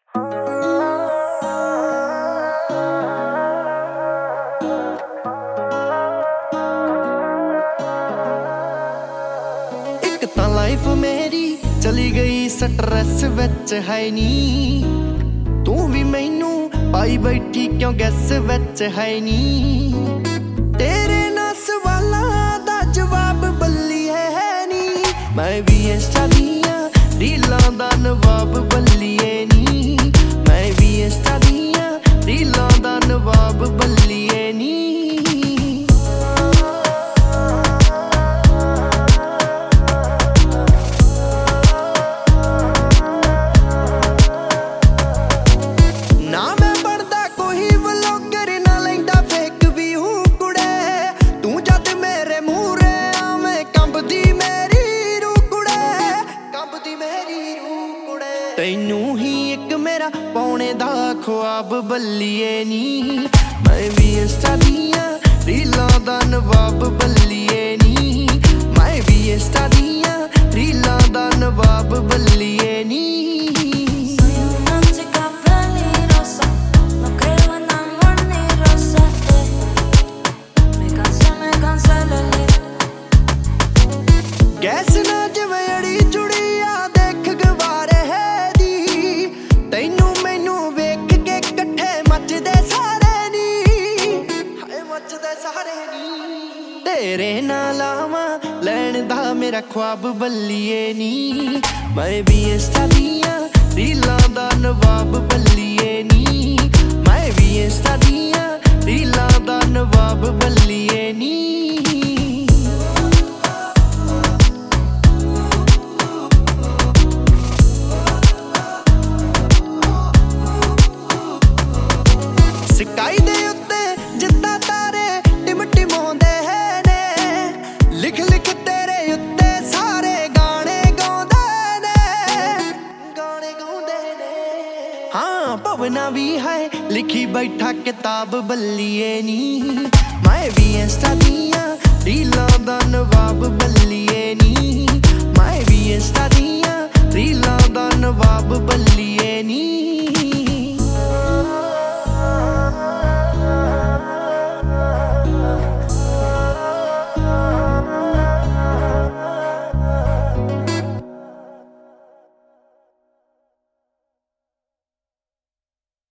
एक तां लाइफ मेरी चली गई स्ट्रेस विच है नी, तू भी मैनू पाई बैठी क्यों गैस विच है नी। तेरे नाल सवालां दा जवाब बल्लिए है नी, मैं भी इंस्टा दियां रीलां दा नवाब बल्लिए नी। मैं भी इंस्टा दियां रीलां दा नवाब बल्लिए नी। तैनू ही एक मेरा पौने दा ख्वाब बल्लिए नी, मैं भी इंस्टा दियां रीलां दा नवाब बल्लिए नी। मैं भी इंस्टा दियां रीलां दा नवाब बल्लिए नी। गैस ना जिवें अड़ी जुड़ी आ देख गवारे है दी, तैनू मैनू वेख के कट्ठे मचदे सारे नी, हाय मचदे सारे नी। तेरे नाल आवां लैण दा मेरा ख्वाब बल्लिए नी, मैं भी इंस्टा दियां रीलां दा नवाब बल्लिए नी। मैं भी इंस्टा दियां रीलां दा नवाब बल्लिए नी। स्काई दे उत्ते जिद्दां तारे टिम टिमाउंदे ने, लिख लिख तेरे उत्ते सारे गाने गाउंदे ने, गाने गाउंदे ने। हाँ भवना भी है लिखी बैठा किताब बल्लिए नी, मैं भी इंस्टा दी